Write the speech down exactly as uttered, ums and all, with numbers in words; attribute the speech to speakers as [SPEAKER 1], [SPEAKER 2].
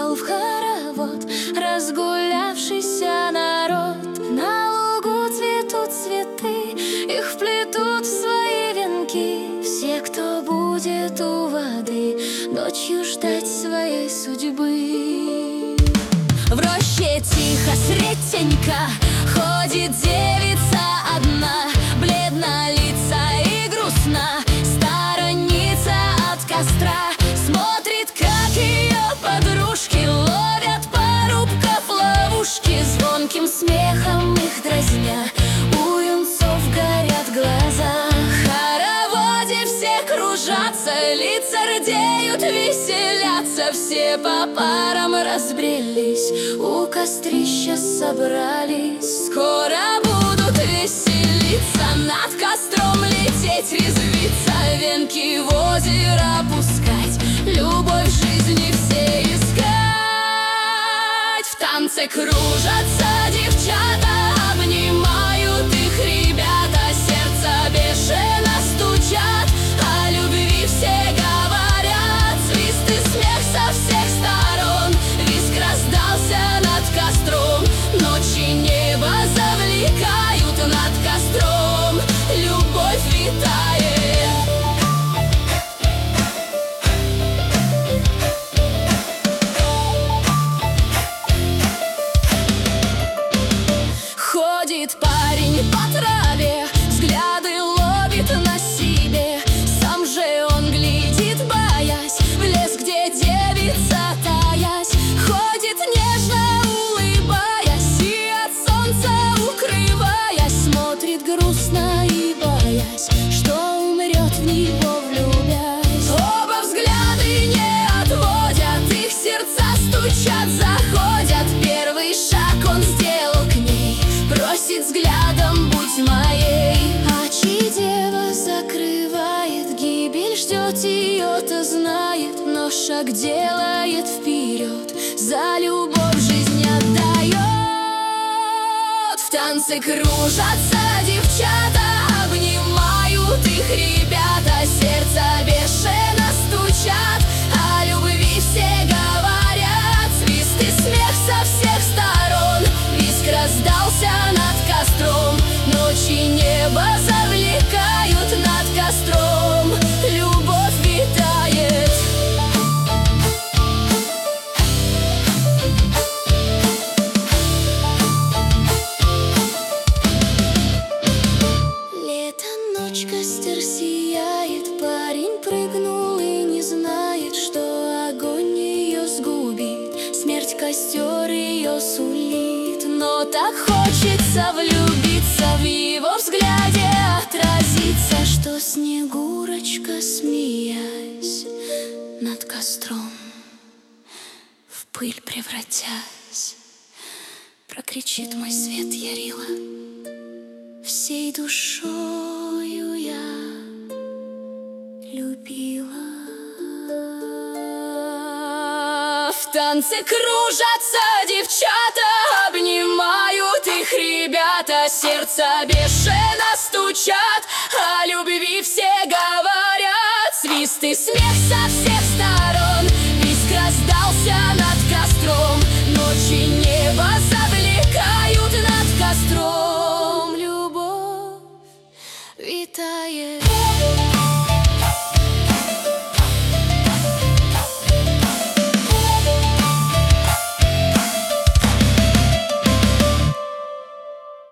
[SPEAKER 1] ушел в хоровод разгулявшийся народ. На лугу цветут цветы, их вплетут в свои венки. Все, кто будет у воды, ночью ждать своей судьбы. В роще тихо средь тенька ходит девица одна, бледнолица и грустна, сторонница от костра. Смотрит, как ее подружки ловят парубков ловушки, звонким смехом их дразня. У юнцов горят глаза, в хороводе все кружатся, лица рдеют, веселятся. Все по парам разбрелись, у кострища собрались. Скоро будут веселиться, над костром лететь, резвиться, венки в озеро пускать, любовь в жизни все искать. В танце кружатся девчата, обнимают их ребята, сердца бешено стучат, о любви все говорят. Свист и смех со всех сторон, визг раздался над костром. Ночи небо завлекают, над костром любовь витает. Ходит парень по траве, взгляды ловит на себе. Сам же он глядит, боясь, в лес, где девица таясь. Ходит нежно, улыбаясь, и от солнца укрываясь. Смотрит грустно и боясь, что умрет в него влюбясь. Оба взгляды не отводят, их сердца стучат, заходят. Первый шаг он сделал к ней, просит взглядом: будь моей. Очи дева закрывает, гибель ждет, ее-то знает, но шаг делает вперед, за любовь жизнь отдает. В танце кружатся девчата, обнимают их ребята, сердца бешено стучат, о любви все говорят. Свист и смех со всех сторон, визг раздался над костром. Ночи небо завлекают, над костром любовь витает. Лето, ночь, костер сияет, парень прыгнул и не знает, что огонь ее сгубит, смерть костер ее сулит. Но так хочется влюбиться, в его взгляде отразиться, что Снегурочка, смеясь, над костром в пыль превратясь, прокричит: мой свет ярила, всей душою я любила. В танце кружатся девчата, обнимают их ребята, сердца бешено стучат, о любви все говорят. Свист и смех со всех сторон, визг раздался над костром. Ночи